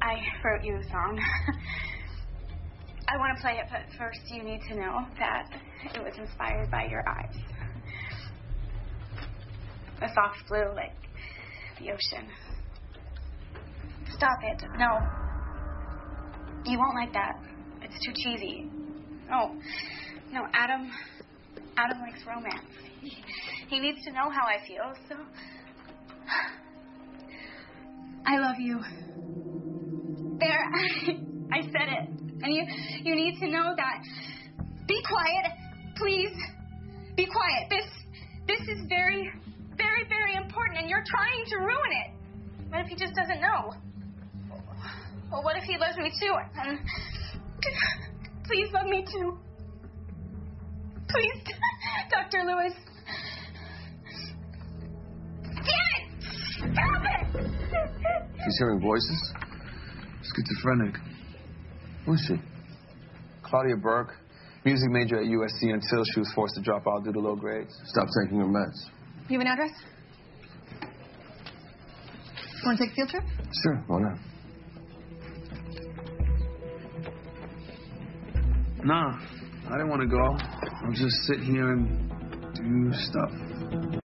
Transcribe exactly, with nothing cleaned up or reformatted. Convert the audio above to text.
I wrote you a song. I want to play it, but first you need to know that it was inspired by your eyes. A soft blue like the ocean. Stop it. No. You won't like that. It's too cheesy. No. No, Adam... Adam likes romance. He, he needs to know how I feel, so... I love you. There, I, I said it. And you, you need to know that... Be quiet, please. Be quiet. This, this is very, very, very important, and you're trying to ruin it. What if he just doesn't know? Well, what if he loves me too? And please love me too. Please, Doctor Lewis. Damn it! Stop it! She's hearing voices? Schizophrenic. Who's she? Claudia Burke, music major at U S C until she was forced to drop out due to low grades. Stop taking her meds. You have an address? Want to take a field trip? Sure, why not? Nah, I didn't want to go. I'll just sit here and do stuff.